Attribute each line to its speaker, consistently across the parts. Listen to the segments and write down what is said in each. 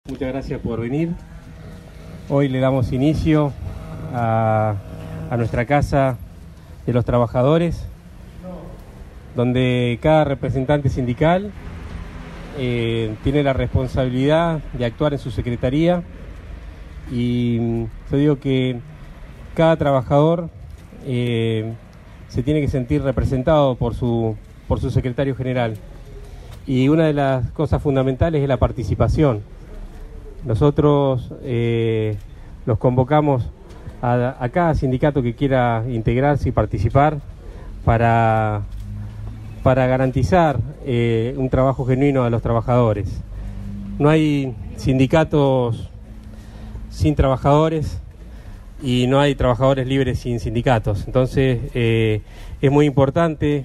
Speaker 1: Muchas gracias por venir. Hoy le damos inicio a nuestra Casa de los Trabajadores, donde cada representante sindical tiene la responsabilidad de actuar en su secretaría, y yo digo que cada trabajador se tiene que sentir representado por su secretario general, y una de las cosas fundamentales es la participación. Nosotros los convocamos a cada sindicato que quiera integrarse y participar para garantizar un trabajo genuino a los trabajadores. No hay sindicatos sin trabajadores y no hay trabajadores libres sin sindicatos. Entonces es muy importante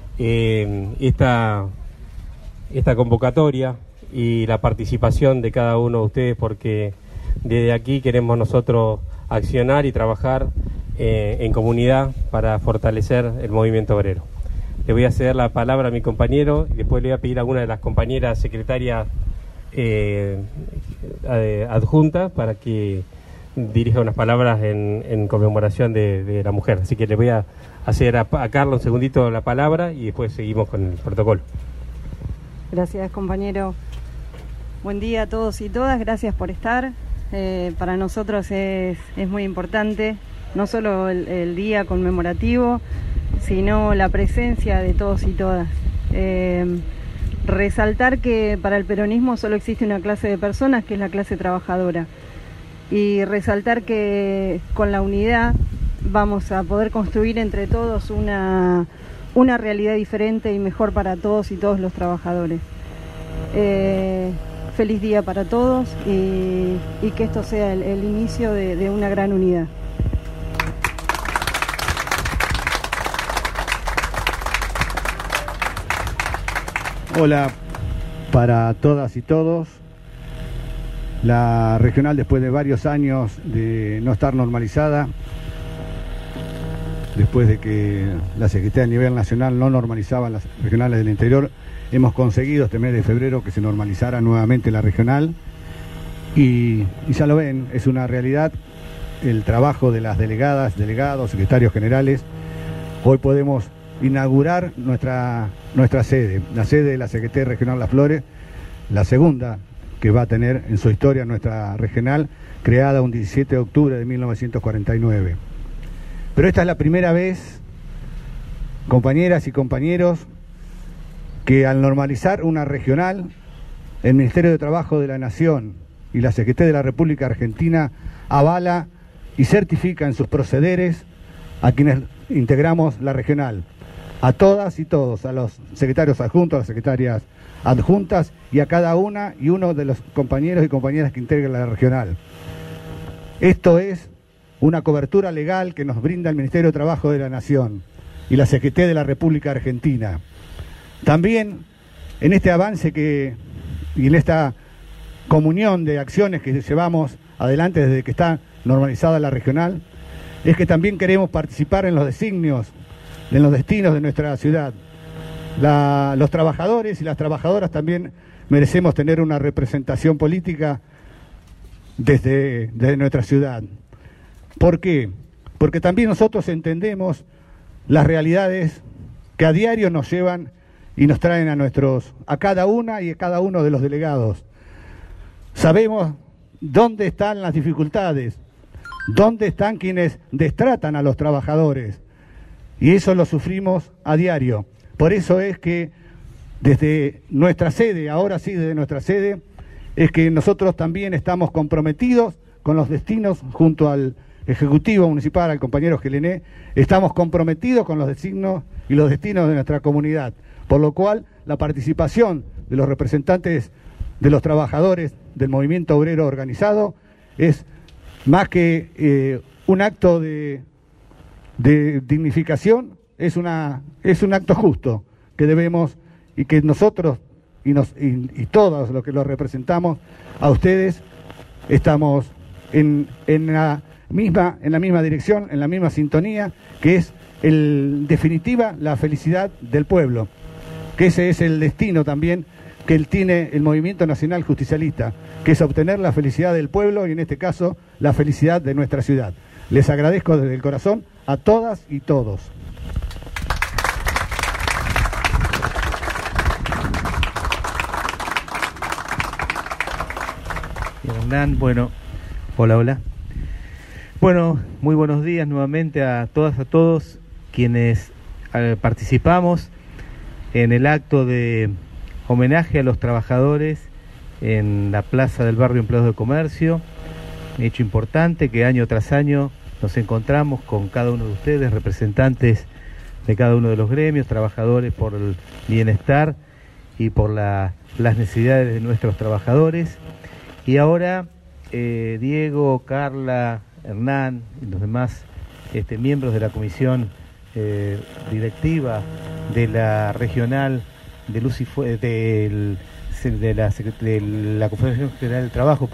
Speaker 1: esta convocatoria y la participación de cada uno de ustedes, porque desde aquí queremos nosotros accionar y trabajar en comunidad para fortalecer el movimiento obrero. Le voy a ceder la palabra a mi compañero y después le voy a pedir a alguna de las compañeras secretarias adjuntas para que dirija unas palabras en conmemoración de la mujer. Así que le voy a hacer a Carlos un segundito la palabra y después seguimos con el protocolo.
Speaker 2: Gracias, compañero. Buen día a todos y todas, gracias por estar. Para nosotros es muy importante, no solo el día conmemorativo, sino la presencia de todos y todas. Resaltar que para el peronismo solo existe una clase de personas, que es la clase trabajadora. Y resaltar que con la unidad vamos a poder construir entre todos una realidad diferente y mejor para todos y todos los trabajadores. Feliz día para todos y que esto sea el inicio de una gran unidad.
Speaker 3: Hola para todas y todos. La regional, después de varios años de no estar normalizada, después de que la Secretaría a nivel nacional no normalizaba las regionales del interior, hemos conseguido este mes de febrero que se normalizara nuevamente la regional y ya lo ven, es una realidad el trabajo de las delegadas, delegados, secretarios generales. Hoy podemos inaugurar nuestra sede, la sede de la Secretaría Regional Las Flores, la segunda que va a tener en su historia nuestra regional, creada un 17 de octubre de 1949. Pero esta es la primera vez, compañeras y compañeros, que al normalizar una regional, el Ministerio de Trabajo de la Nación y la Secretaría de la República Argentina avala y certifica en sus procederes a quienes integramos la regional, a todas y todos, a los secretarios adjuntos, a las secretarias adjuntas y a cada una y uno de los compañeros y compañeras que integran la regional. Esto es una cobertura legal que nos brinda el Ministerio de Trabajo de la Nación y la Secretaría de la República Argentina. También en este avance y en esta comunión de acciones que llevamos adelante desde que está normalizada la regional, es que también queremos participar en los designios, en los destinos de nuestra ciudad. Los trabajadores y las trabajadoras también merecemos tener una representación política desde nuestra ciudad. ¿Por qué? Porque también nosotros entendemos las realidades que a diario nos llevan y nos traen a cada una y a cada uno de los delegados. Sabemos dónde están las dificultades, dónde están quienes destratan a los trabajadores, y eso lo sufrimos a diario. Por eso es que desde nuestra sede, ahora sí desde nuestra sede, es que nosotros también estamos comprometidos con los destinos junto al Ejecutivo Municipal, al compañero Gelené, estamos comprometidos con los designos y los destinos de nuestra comunidad. Por lo cual, la participación de los representantes de los trabajadores del movimiento obrero organizado es más que un acto de dignificación, es un acto justo que debemos y que nosotros y todos los que los representamos a ustedes estamos en la misma dirección, en la misma sintonía, que es en definitiva la felicidad del pueblo, que ese es el destino también que tiene el Movimiento Nacional Justicialista, que es obtener la felicidad del pueblo y en este caso la felicidad de nuestra ciudad. Les agradezco desde el corazón a todas y todos.
Speaker 4: Hernán, bueno, hola. Bueno, muy buenos días nuevamente a todas, a todos quienes participamos en el acto de homenaje a los trabajadores en la plaza del barrio Empleados de Comercio. Hecho importante que año tras año nos encontramos con cada uno de ustedes, representantes de cada uno de los gremios, trabajadores por el bienestar y por las necesidades de nuestros trabajadores. Y ahora Diego, Carla, Hernán y los demás miembros de la comisión directiva de la regional de Luz y de la Confederación General del Trabajo,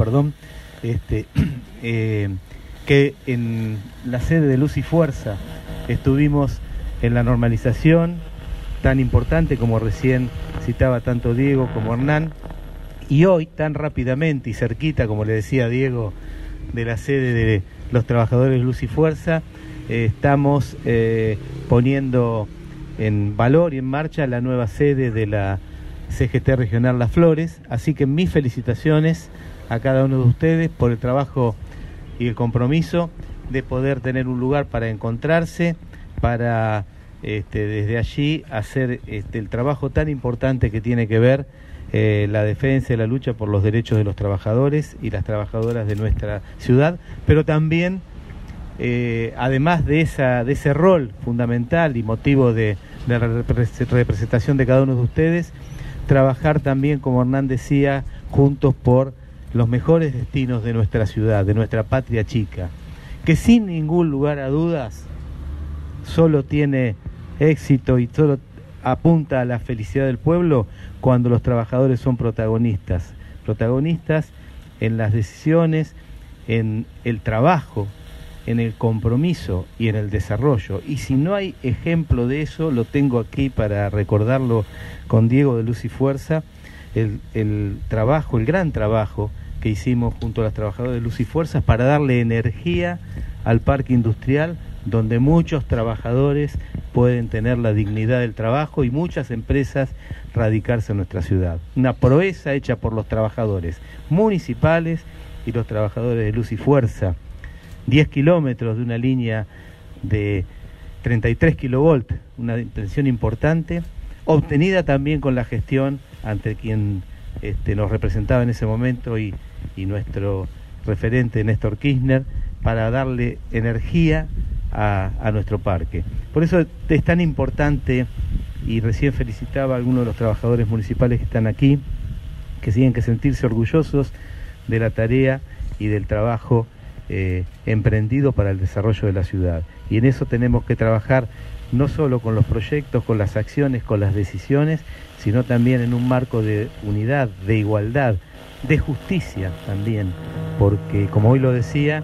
Speaker 4: que en la sede de Luz y Fuerza estuvimos en la normalización tan importante como recién citaba tanto Diego como Hernán, y hoy tan rápidamente y cerquita, como le decía Diego, de la sede de los trabajadores de Luz y Fuerza, estamos poniendo en valor y en marcha la nueva sede de la CGT Regional Las Flores, así que mis felicitaciones a cada uno de ustedes por el trabajo y el compromiso de poder tener un lugar para encontrarse, para desde allí hacer el trabajo tan importante que tiene que ver la defensa y la lucha por los derechos de los trabajadores y las trabajadoras de nuestra ciudad, pero también además de ese rol fundamental y motivo de la representación de cada uno de ustedes, trabajar también, como Hernán decía, juntos por los mejores destinos de nuestra ciudad, de nuestra patria chica, que sin ningún lugar a dudas solo tiene éxito y solo apunta a la felicidad del pueblo cuando los trabajadores son protagonistas en las decisiones, en el trabajo, en el compromiso y en el desarrollo. Y si no hay ejemplo de eso, lo tengo aquí para recordarlo con Diego de Luz y Fuerza, el trabajo, el gran trabajo que hicimos junto a los trabajadores de Luz y Fuerza para darle energía al parque industrial, donde muchos trabajadores pueden tener la dignidad del trabajo y muchas empresas radicarse en nuestra ciudad. Una proeza hecha por los trabajadores municipales y los trabajadores de Luz y Fuerza. 10 kilómetros de una línea de 33 kilovolts, una tensión importante, obtenida también con la gestión ante quien nos representaba en ese momento y nuestro referente Néstor Kirchner, para darle energía a nuestro parque. Por eso es tan importante, y recién felicitaba a algunos de los trabajadores municipales que están aquí, que tienen que sentirse orgullosos de la tarea y del trabajo emprendido para el desarrollo de la ciudad. Y en eso tenemos que trabajar no solo con los proyectos, con las acciones, con las decisiones, sino también en un marco de unidad, de igualdad, de justicia también, porque como hoy lo decía,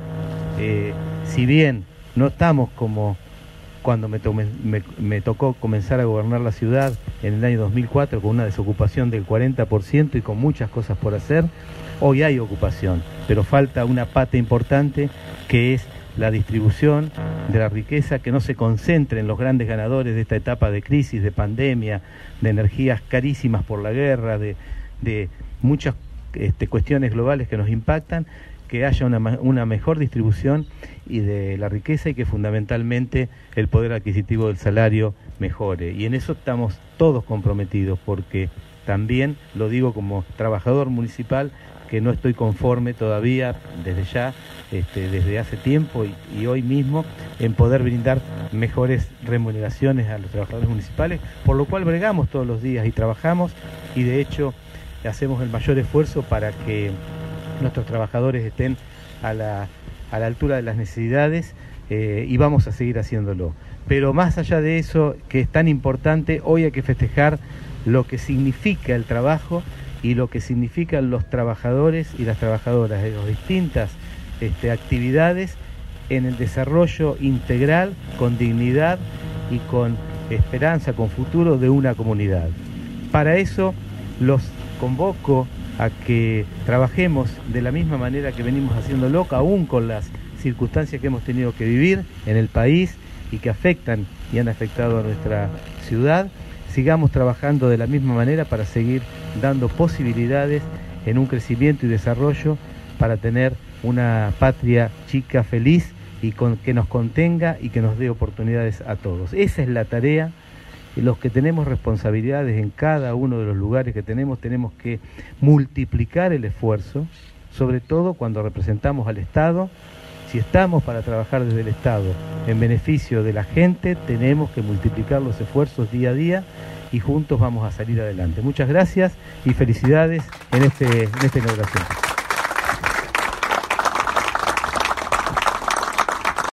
Speaker 4: si bien no estamos como cuando me tocó comenzar a gobernar la ciudad en el año 2004 con una desocupación del 40% y con muchas cosas por hacer, hoy hay ocupación, pero falta una pata importante que es la distribución de la riqueza, que no se concentre en los grandes ganadores de esta etapa de crisis, de pandemia, de energías carísimas por la guerra, de muchas cuestiones globales que nos impactan, que haya una mejor distribución y de la riqueza y que fundamentalmente el poder adquisitivo del salario mejore. Y en eso estamos todos comprometidos, porque también lo digo como trabajador municipal, que no estoy conforme todavía desde ya, desde hace tiempo y hoy mismo, en poder brindar mejores remuneraciones a los trabajadores municipales, por lo cual bregamos todos los días y trabajamos, y de hecho hacemos el mayor esfuerzo para que nuestros trabajadores estén a la altura de las necesidades, y vamos a seguir haciéndolo. Pero más allá de eso, que es tan importante, hoy hay que festejar lo que significa el trabajo y lo que significan los trabajadores y las trabajadoras de las distintas actividades en el desarrollo integral, con dignidad y con esperanza, con futuro de una comunidad. Para eso, los convoco a que trabajemos de la misma manera que venimos haciéndolo, aún con las circunstancias que hemos tenido que vivir en el país y que afectan y han afectado a nuestra ciudad. Sigamos trabajando de la misma manera para seguir dando posibilidades en un crecimiento y desarrollo para tener una patria chica feliz y que nos contenga y que nos dé oportunidades a todos. Esa es la tarea. Y los que tenemos responsabilidades en cada uno de los lugares que tenemos que multiplicar el esfuerzo, sobre todo cuando representamos al Estado. Si estamos para trabajar desde el Estado en beneficio de la gente, tenemos que multiplicar los esfuerzos día a día y juntos vamos a salir adelante. Muchas gracias y felicidades en esta inauguración.